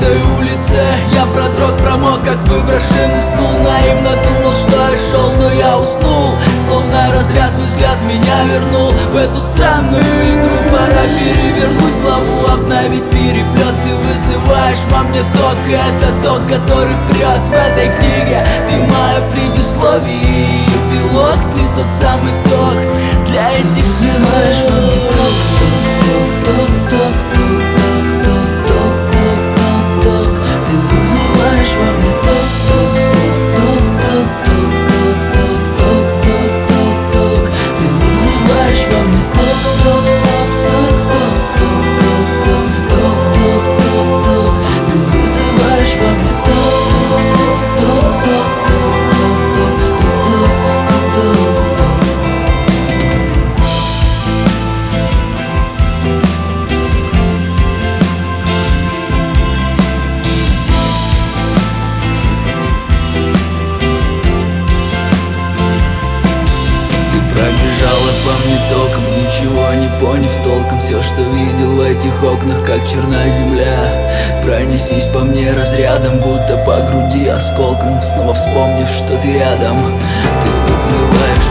той улице я продрог, промок, как выброшенный стул. Наивно думал, что я шел, но я уснул. Словно разряд взгляд меня вернул в эту странную игру. Пора перевернуть главу, обновить переплет. Ты вызываешь во мне ток, и это тот, который прет в этой книге. Ты мое предисловие и эпилог. Ты тот самый ток для этих вызываешь во мне ток, ток, ток, ток, ток, ток, ток, ток, ток, ток. Ты вызываешь во мне ток, ток, ток, ток, ток, ток, ток, ток, ток, ток. Ты вызываешь во мне ток, ток, ток, ток, ток, ток, ток, ток, ток, ток. Ты вызываешь во мне ток, ток, ток, ток, ток, ток, ток, ток, ток. Пробежала по мне током, ничего не поняв толком. Все, что видел в этих окнах, как черная земля. Пронесись по мне разрядом, будто по груди осколком. Снова вспомнив, что ты рядом. Ты вызываешь